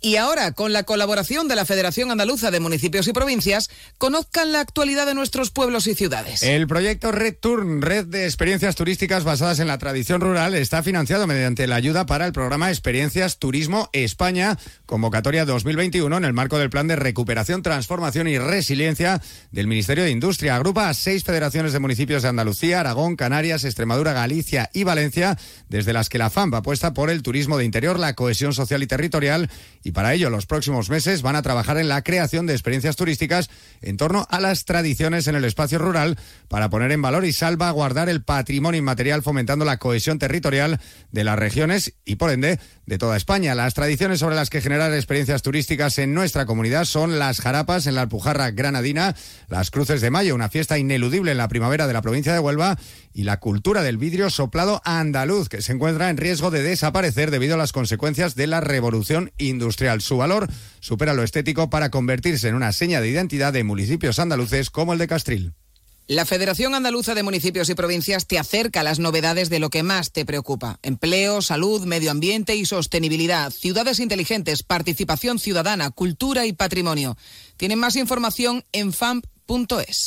Y ahora, con la colaboración de la Federación Andaluza de Municipios y Provincias, conozcan la actualidad de nuestros pueblos y ciudades. El proyecto Red Turn, red de experiencias turísticas basadas en la tradición rural, está financiado mediante la ayuda para el programa Experiencias Turismo España, convocatoria 2021, en el marco del Plan de Recuperación, Transformación y Resiliencia del Ministerio de Industria. Agrupa a 6 federaciones de municipios de Andalucía, Aragón, Canarias, Extremadura, Galicia y Valencia, desde las que la FAMP apuesta por el turismo de interior, la cohesión social y territorial, y para ello los próximos meses van a trabajar en la creación de experiencias turísticas en torno a las tradiciones en el espacio rural para poner en valor y salvaguardar el patrimonio inmaterial, fomentando la cohesión territorial de las regiones y, por ende, de toda España. Las tradiciones sobre las que generar experiencias turísticas en nuestra comunidad son las jarapas en la Alpujarra granadina, las Cruces de Mayo, una fiesta ineludible en la primavera de la provincia de Huelva, y la cultura del vidrio soplado andaluz, que se encuentra en riesgo de desaparecer debido a las consecuencias de la revolución industrial. Su valor supera lo estético para convertirse en una seña de identidad de municipios andaluces como el de Castril. La Federación Andaluza de Municipios y Provincias te acerca a las novedades de lo que más te preocupa: empleo, salud, medio ambiente y sostenibilidad, ciudades inteligentes, participación ciudadana, cultura y patrimonio. Tienen más información en famp.es.